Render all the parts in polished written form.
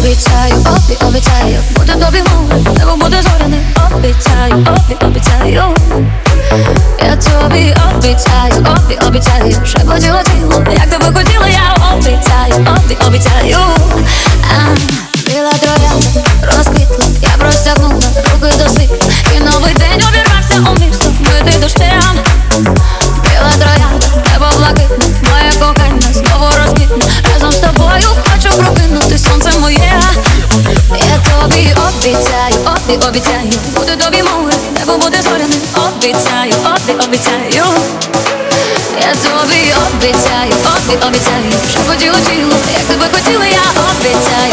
обіцяю, буде тобі море, небо буде зоряне. Обіцяю, я тобі обіцяю, шепотіло тіло, як тебе хотіла, я обіцяю. Біла троянда розквітла, я простягнула руки до світла, і новий день обірвався у місто, мити дощем. Біла троянда, небо блакитне, моє кохання знову розквітне. Разом з тобою хочу прокинути сонце моє. Я тобі обіцяю, буде тобі море, небо буде зоряне. Обіцяю, я тобі обіцяю, шепотіло тіло, як тебе хотіла, я обіцяю.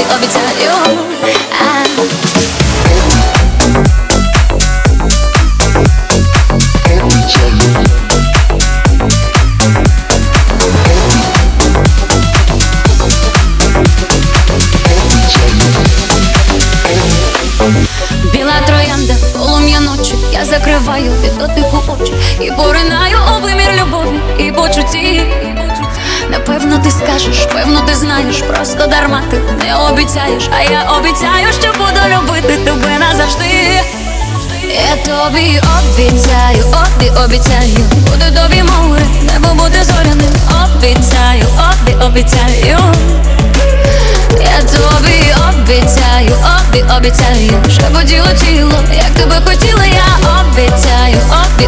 Біла троянда, полум'я ночі, я закриваю від дотику очі і поринаю у вимір любові і почутті. Напевно ти скажеш, певно ти знаєш, просто дарма ти не обіцяєш, а я обіцяю, що буду любити тебе назавжди. Я тобі обіцяю, буде тобі море, небо буде зоряним. Обіцяю, я тобі обіцяю, шепотіло тіло, як тебе хотіла, я обіцяю.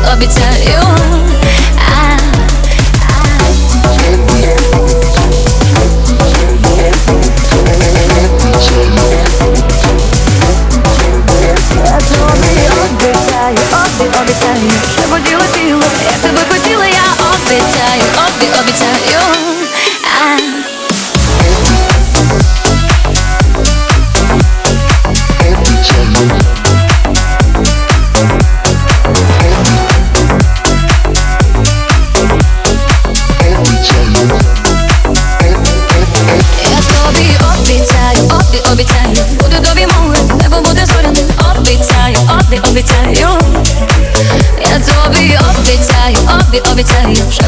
Обіцяю, шепотіло тіло, як тебе хотіла, я обіцяю. Обіцяю, буде тобі море, небо буде зоряне. Обіцяю, я тобі обіцяю.